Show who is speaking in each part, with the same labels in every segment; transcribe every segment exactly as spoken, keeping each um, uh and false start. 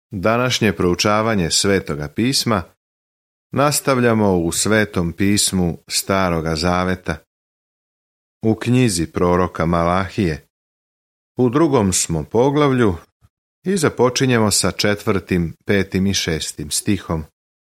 Speaker 1: Današnje proučavanje Svetoga pisma nastavljamo u Svetom pismu Staroga Zaveta, u knjizi proroka Malahije. U drugom smo poglavlju i započinjemo sa četvrtim, petim i šestim stihom.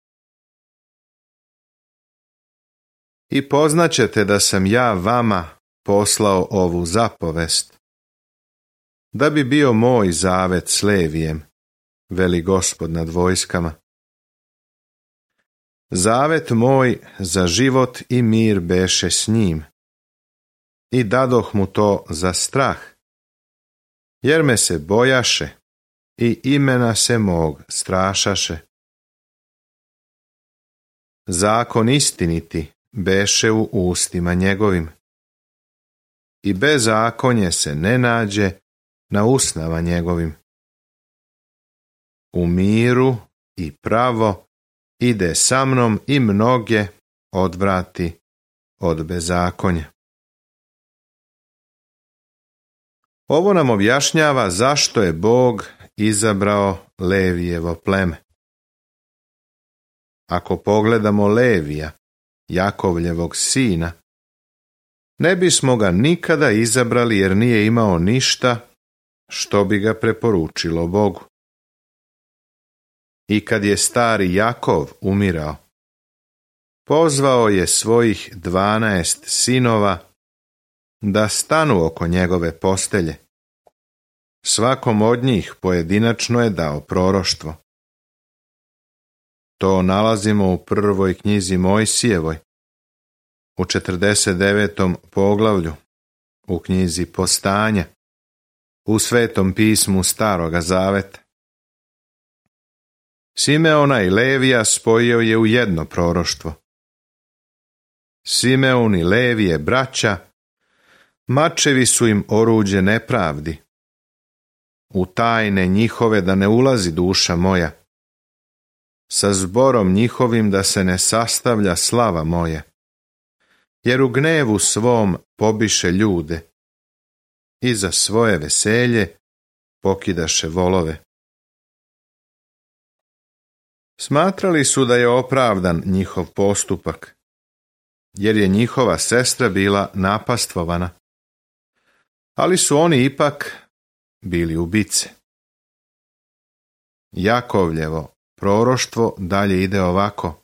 Speaker 1: I poznaćete da sam ja vama poslao ovu zapovest, da bi bio moj zavet s Levijem, veli Gospod nad vojskama. Zavet moj za život i mir beše s njim, i dadoh mu to za strah, jer me se bojaše i imena se mog strašaše. Zakon istiniti beše u ustima njegovim, i bezakonje se ne nađe na usnama njegovim. U miru i pravo ide sa mnom i mnoge odvrati od bezakonja. Ovo nam objašnjava zašto je Bog izabrao Levijevo pleme. Ako pogledamo Levija, Jakovljevog sina, ne bismo ga nikada izabrali jer nije imao ništa što bi ga preporučilo Bogu. I kad je stari Jakov umirao, pozvao je svojih dvanaest sinova da stanu oko njegove postelje. Svakom od njih pojedinačno je dao proroštvo. To nalazimo u prvoj knjizi Mojsijevoj, u četrdeset devetom poglavlju, u knjizi Postanja, u Svetom pismu Staroga Zaveta. Simeona i Levija spojio je u jedno proroštvo. Simeon i Levije braća, mačevi su im oruđe nepravdi. U tajne njihove da ne ulazi duša moja, sa zborom njihovim da se ne sastavlja slava moja, jer u gnevu svom pobiše ljude i za svoje veselje pokidaše volove. Smatrali su da je opravdan njihov postupak, jer je njihova sestra bila napastvovana, ali su oni ipak bili ubice. Jakovljevo proroštvo dalje ide ovako.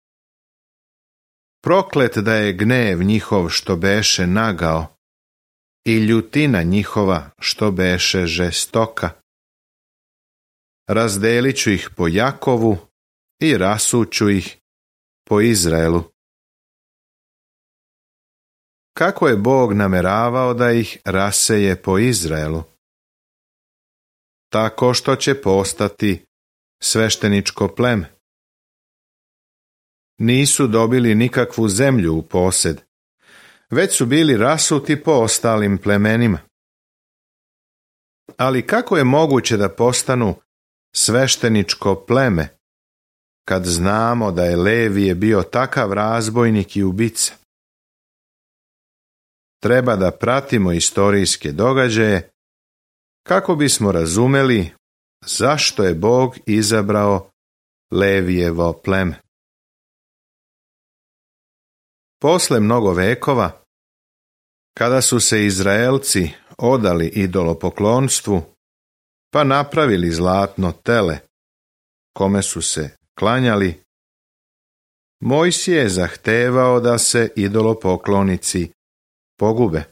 Speaker 1: Proklet da je gnev njihov što beše nagao i ljutina njihova što beše žestoka. Razdelit ću ih po Jakovu i rasuću ih po Izraelu. Kako je Bog nameravao da ih raseje po Izraelu? Tako što će postati svešteničko pleme. Nisu dobili nikakvu zemlju u posjed, već su bili rasuti po ostalim plemenima. Ali kako je moguće da postanu svešteničko pleme, kad znamo da je Levije bio takav razbojnik i ubica? Treba da pratimo istorijske događaje kako bismo razumeli zašto je Bog izabrao Levijevo pleme. Posle mnogo vekova, kada su se Izraelci odali idolopoklonstvu, pa napravili zlatno tele, kome su se klanjali, Mojsije je zahtevao da se idolopoklonici pogube.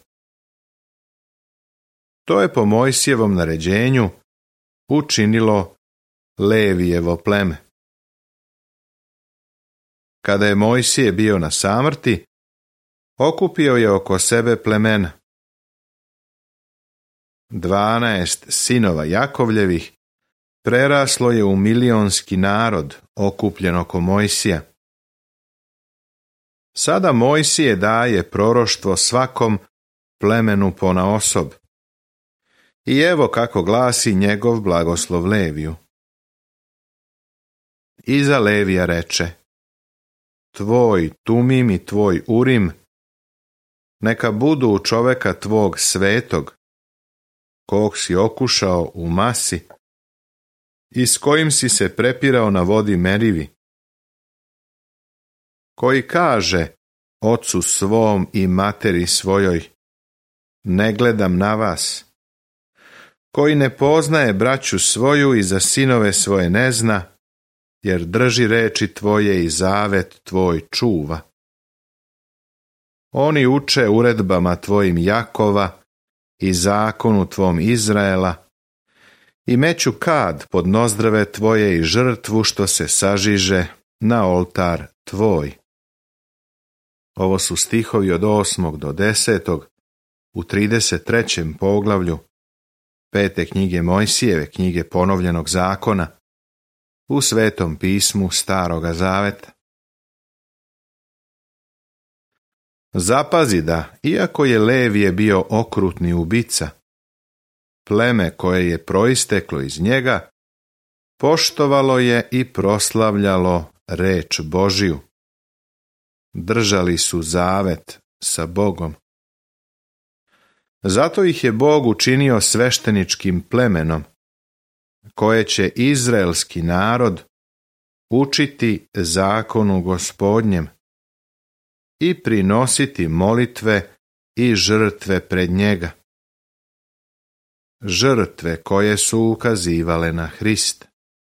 Speaker 1: To je po Mojsijevom naređenju učinilo Levijevo pleme. Kada je Mojsije bio na samrti, okupio je oko sebe plemena. Dvanaest sinova Jakovljevih preraslo je u milionski narod okupljen oko Mojsija. Sada Mojsije daje proroštvo svakom plemenu ponaosob. I evo kako glasi njegov blagoslov Leviju. Iza Levija reče: Tvoj Tumim i tvoj Urim neka budu u čoveka tvog svetog, kog si okušao u masi, i s kojim si se prepirao na vodi Merivi, koji kaže ocu svom i materi svojoj, ne gledam na vas, koji ne poznaje braću svoju i za sinove svoje ne zna, jer drži reči tvoje i zavet tvoj čuva. Oni uče uredbama tvojim Jakova i zakonu tvom Izraela i meću kad pod nozdrave tvoje i žrtvu što se sažiže na oltar tvoj. Ovo su stihovi od osmog do desetog u trideset trećem poglavlju pete knjige Mojsijeve, knjige ponovljenog zakona, u Svetom pismu Staroga zaveta. Zapazi da, iako je Levije bio okrutni ubica, pleme koje je proisteklo iz njega poštovalo je i proslavljalo reč Božiju. Držali su zavet sa Bogom. Zato ih je Bog učinio svešteničkim plemenom, koje će izraelski narod učiti zakonu Gospodnjem i prinositi molitve i žrtve pred njega. Žrtve koje su ukazivale na Hrista.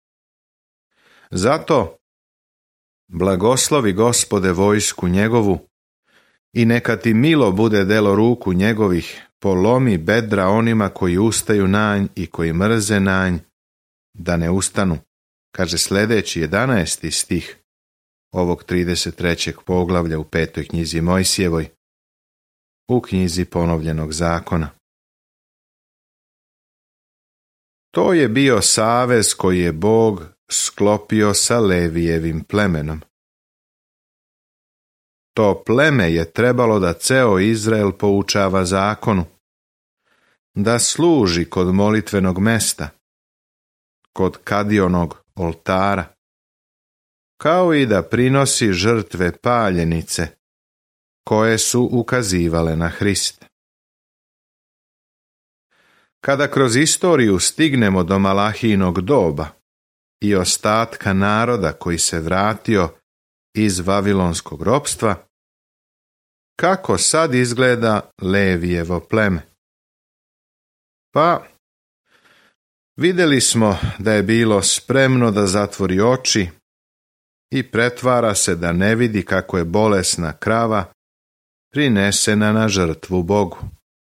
Speaker 1: Zato blagoslovi Gospode vojsku njegovu i neka ti milo bude delo ruku njegovih, polomi bedra onima koji ustaju na nj i koji mrze na nj, da ne ustanu, kaže sljedeći jedanaesti stih ovog trideset trećeg poglavlja u petoj knjizi Mojsijevoj, u knjizi ponovljenog zakona. To je bio savez koji je Bog sklopio sa Levijevim plemenom. To pleme je trebalo da ceo Izrael poučava zakonu, da služi kod molitvenog mesta, kod kadionog oltara, kao i da prinosi žrtve paljenice, koje su ukazivale na Hrista. Kada kroz istoriju stignemo do Malahijinog doba i ostatka naroda koji se vratio iz vavilonskog ropstva, kako sad izgleda Levijevo pleme? Pa, vidjeli smo da je bilo spremno da zatvori oči i pretvara se da ne vidi kako je bolesna krava prinesena na žrtvu Bogu.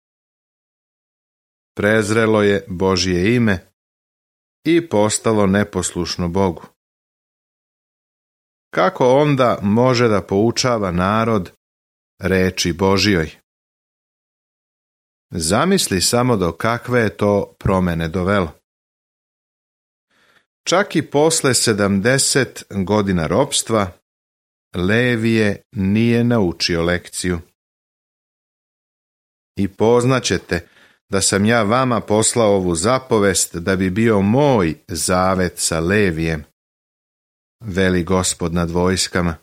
Speaker 1: Prezrelo je Božje ime i postalo neposlušno Bogu. Kako onda može da poučava narod reči Božjoj? Zamisli samo do kakve je to promene dovelo. Čak i posle sedamdeset godina ropstva, Levije nije naučio lekciju. I poznaćete da sam ja vama poslao ovu zapovest da bi bio moj zavet sa Levijem, veli Gospod nad vojskama.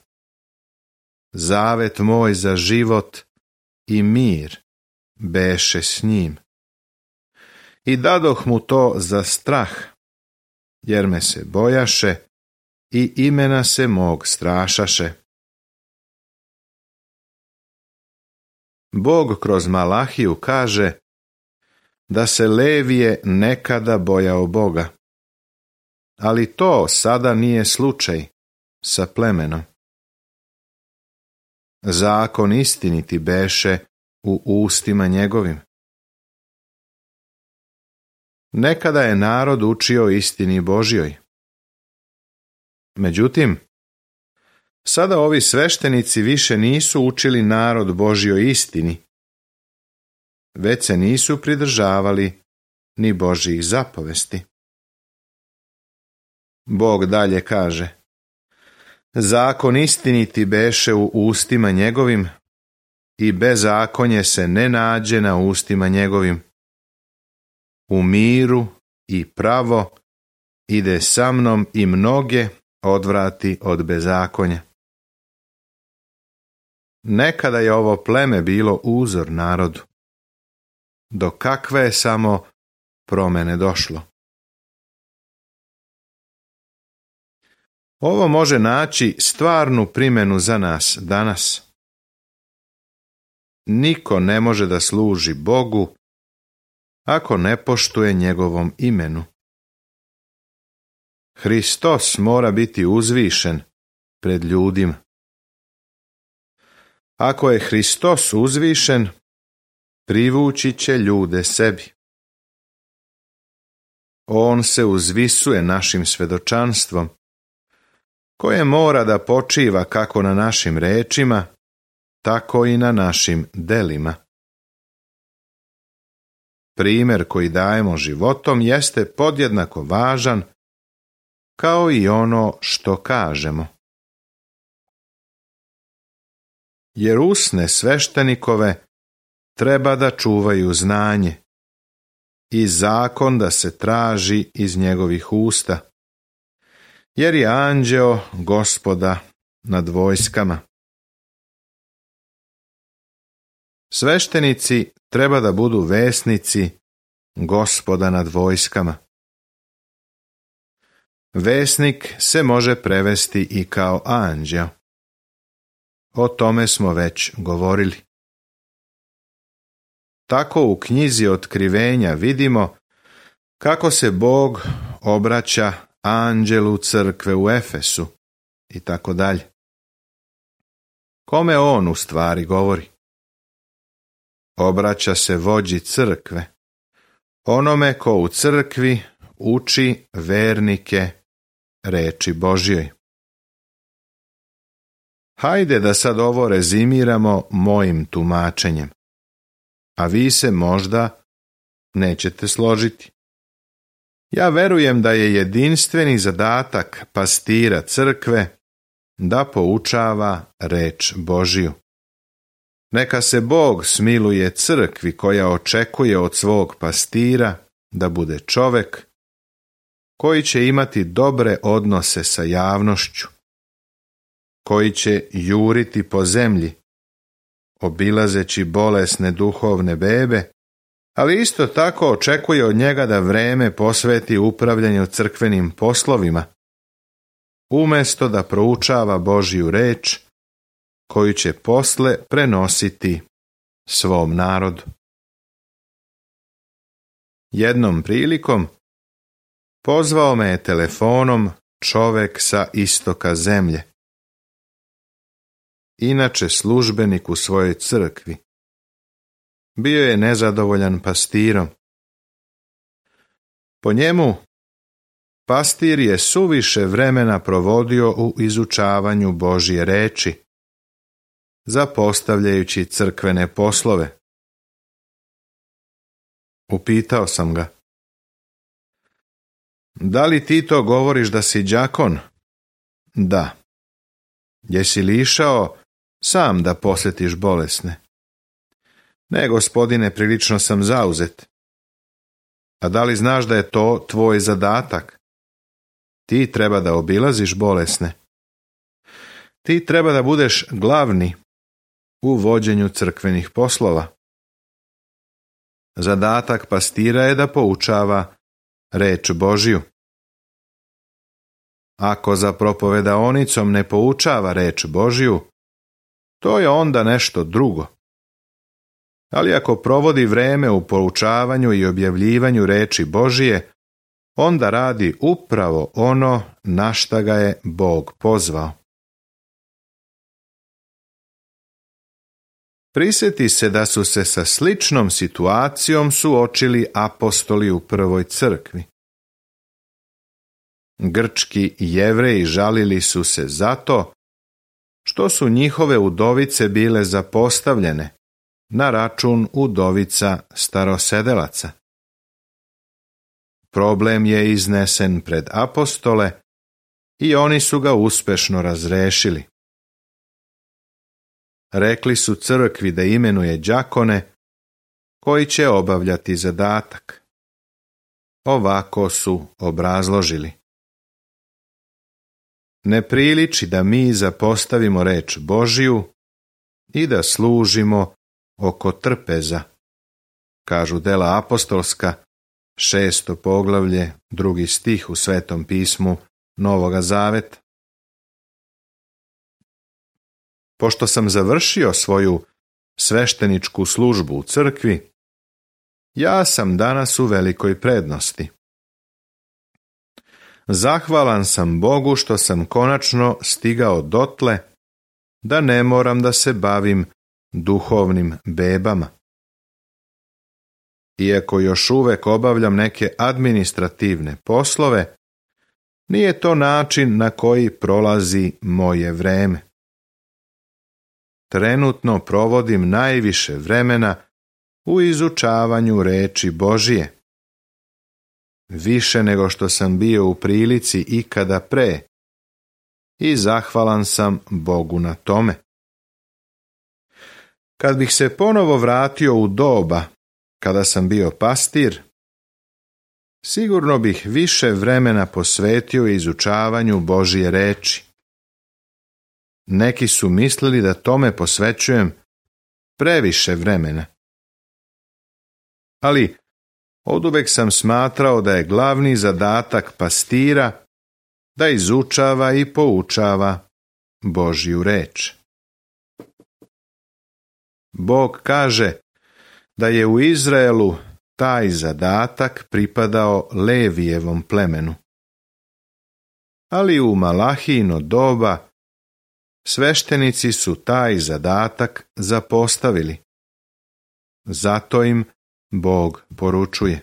Speaker 1: Zavet moj za život i mir beše s njim. I dadoh mu to za strah, jer me se bojaše i imena se mog strašaše. Bog kroz Malahiju kaže da se Levije nekada bojao Boga, ali to sada nije slučaj sa plemenom. Zakon istiniti beše u ustima njegovim. Nekada je narod učio istini Božjoj. Međutim, sada ovi sveštenici više nisu učili narod Božjoj istini, već se nisu pridržavali ni Božjih zapovesti. Bog dalje kaže: zakon istiniti beše u ustima njegovim i bezakonje se ne nađe na ustima njegovim. U miru i pravo ide sa mnom i mnoge odvrati od bezakonja. Nekada je ovo pleme bilo uzor narodu, do kakve je samo promene došlo. Ovo može naći stvarnu primjenu za nas danas. Niko ne može da služi Bogu ako ne poštuje njegovom imenu. Hristos mora biti uzvišen pred ljudima. Ako je Hristos uzvišen, privući će ljude sebi. On se uzvisuje našim svjedočanstvom, koje mora da počiva kako na našim rečima, tako i na našim delima. Primjer koji dajemo životom jeste podjednako važan kao i ono što kažemo. Jer usne sveštenikove treba da čuvaju znanje i zakon da se traži iz njegovih usta, jer je anđeo Gospoda nad vojskama. Sveštenici treba da budu vesnici Gospoda nad vojskama. Vesnik se može prevesti i kao anđeo. O tome smo već govorili. Tako u knjizi Otkrivenja vidimo kako se Bog obraća anđelu crkve u Efesu i tako dalje. Kome on u stvari govori? Obraća se vođi crkve, onome ko u crkvi uči vernike reči Božjoj. Hajde da sad ovo rezimiramo mojim tumačenjem, a vi se možda nećete složiti. Ja verujem da je jedinstveni zadatak pastira crkve da poučava reč Božju. Neka se Bog smiluje crkvi koja očekuje od svog pastira da bude čovek koji će imati dobre odnose sa javnošću, koji će juriti po zemlji, obilazeći bolesne duhovne bebe, ali isto tako očekuje od njega da vreme posveti upravljanju crkvenim poslovima, umjesto da proučava Božju reč, koju će posle prenositi svom narodu. Jednom prilikom pozvao me je telefonom čovek sa istoka zemlje, inače službenik u svojoj crkvi. Bio je nezadovoljan pastirom. Po njemu, pastir je suviše vremena provodio u izučavanju Božje reči, zapostavljajući crkvene poslove. Upitao sam ga: da li ti to govoriš da si đakon? Da. Jesi li išao sam da posjetiš bolesne? Ne, gospodine, prilično sam zauzet. A da li znaš da je to tvoj zadatak? Ti treba da obilaziš bolesne. Ti treba da budeš glavni u vođenju crkvenih poslova. Zadatak pastira je da poučava reč Božju. Ako za propovedaonicom ne poučava reč Božju, to je onda nešto drugo. Ali ako provodi vreme u poučavanju i objavljivanju reči Božije, onda radi upravo ono na šta ga je Bog pozvao. Prisjeti se da su se sa sličnom situacijom suočili apostoli u prvoj crkvi. Grčki Jevreji žalili su se zato što su njihove udovice bile zapostavljene na račun udovica starosedelaca. Problem je iznesen pred apostole i oni su ga uspešno razrešili. Rekli su crkvi da imenuje đakone koji će obavljati zadatak. Ovako su obrazložili: ne priliči da mi zapostavimo reč Božju i da služimo oko trpeza, kažu Dela apostolska, šesto poglavlje, drugi stih u Svetom pismu Novoga zaveta. pošto sam završio svoju svešteničku službu u crkvi, ja sam danas u velikoj prednosti. Zahvalan sam Bogu što sam konačno stigao dotle da ne moram da se bavim duhovnim bebama. Iako još uvek obavljam neke administrativne poslove, nije to način na koji prolazi moje vreme. Trenutno provodim najviše vremena u izučavanju reči Božije. Više nego što sam bio u prilici ikada pre, i zahvalan sam Bogu na tome. Kad bih se ponovo vratio u doba kada sam bio pastir, sigurno bih više vremena posvetio izučavanju Božje reči. Neki su mislili da tome posvećujem previše vremena. Ali oduvek sam smatrao da je glavni zadatak pastira da izučava i poučava Božju reč. Bog kaže da je u Izraelu taj zadatak pripadao Levijevom plemenu. Ali u Malahijino doba sveštenici su taj zadatak zapostavili. Zato im Bog poručuje: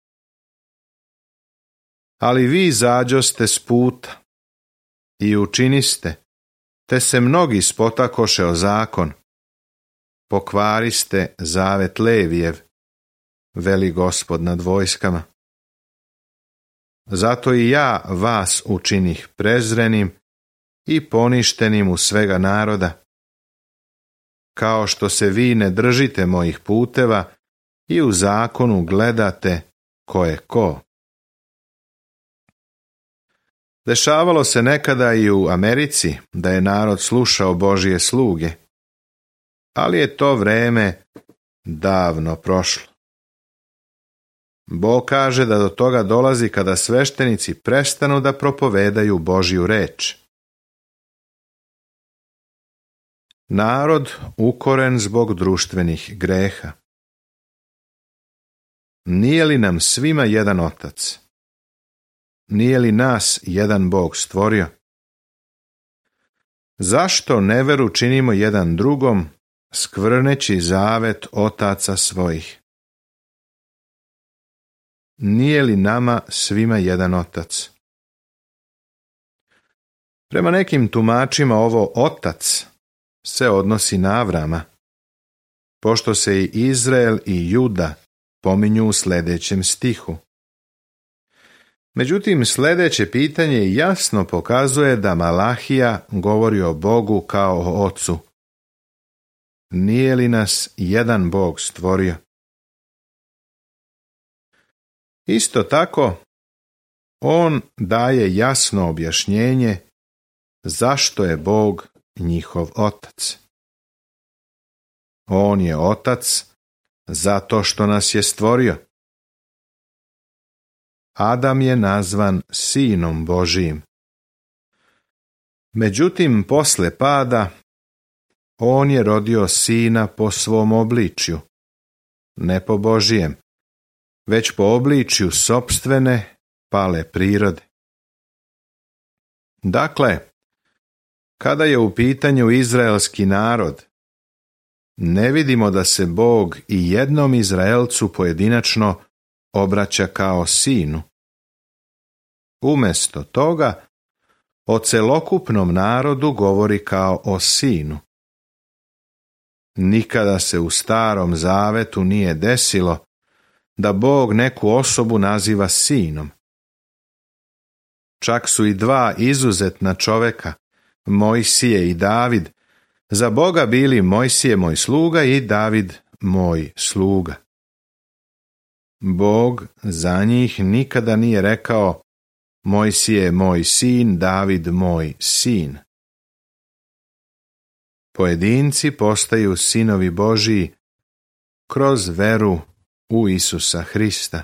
Speaker 1: ali vi izađoste s puta i učiniste, te se mnogi spotakoše o zakon. Pokvariste zavet Levijev, veli Gospod nad vojskama. Zato i ja vas učinih prezrenim i poništenim u svega naroda, kao što se vi ne držite mojih puteva i u zakonu gledate ko je ko. Dešavalo se nekada i u Americi da je narod slušao Božje sluge, ali je to vreme davno prošlo. Bog kaže da do toga dolazi kada sveštenici prestanu da propovedaju Božju reč. Narod ukoren zbog društvenih greha. Nije li nam svima jedan otac? Nije li nas jedan Bog stvorio? Zašto neveru činimo jedan drugom, skvrneći zavet otaca svojih? Nije li nama svima jedan otac? Prema nekim tumačima ovo otac se odnosi na Avrama, pošto se i Izrael i Juda pominju u sljedećem stihu. Međutim, sljedeće pitanje jasno pokazuje da Malahija govori o Bogu kao o ocu. Nije li nas jedan Bog stvorio? Isto tako, on daje jasno objašnjenje zašto je Bog njihov otac. On je otac zato što nas je stvorio. Adam je nazvan sinom Božijim. Međutim, posle pada, on je rodio sina po svom obličju, ne po Božijem, već po obličju sopstvene pale prirode. Dakle, kada je u pitanju izraelski narod, ne vidimo da se Bog i jednom Izraelcu pojedinačno obraća kao sinu. Umjesto toga, o celokupnom narodu govori kao o sinu. Nikada se u Starom Zavetu nije desilo da Bog neku osobu naziva sinom. Čak su i dva izuzetna čoveka, Mojsije i David, za Boga bili Mojsije moj sluga i David moj sluga. Bog za njih nikada nije rekao Mojsije moj sin, David moj sin. Pojedinci postaju sinovi Božiji kroz veru u Isusa Hrista.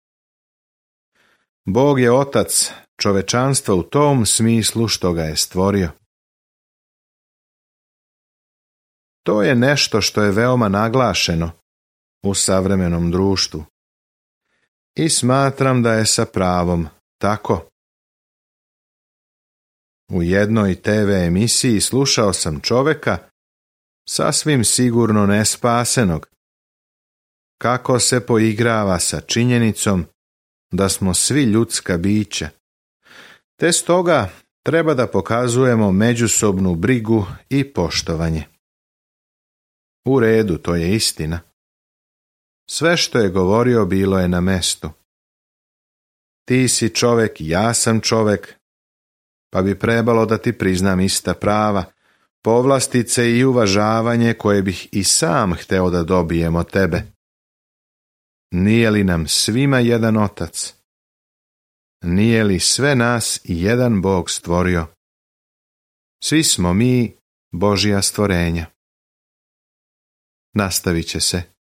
Speaker 1: Bog je otac čovečanstva u tom smislu što ga je stvorio. To je nešto što je veoma naglašeno u savremenom društvu. I smatram da je sa pravom tako. U jednoj te ve emisiji slušao sam čoveka, sasvim sigurno nespasenog, kako se poigrava sa činjenicom da smo svi ljudska bića, te stoga treba da pokazujemo međusobnu brigu i poštovanje. U redu, to je istina. Sve što je govorio bilo je na mestu. Ti si čovek, ja sam čovek, pa bi trebalo da ti priznam ista prava, povlastice i uvažavanje koje bih i sam hteo da dobijem od tebe. Nije li nam svima jedan otac? Nije li sve nas jedan Bog stvorio? Svi smo mi Božja stvorenja. Nastavit će se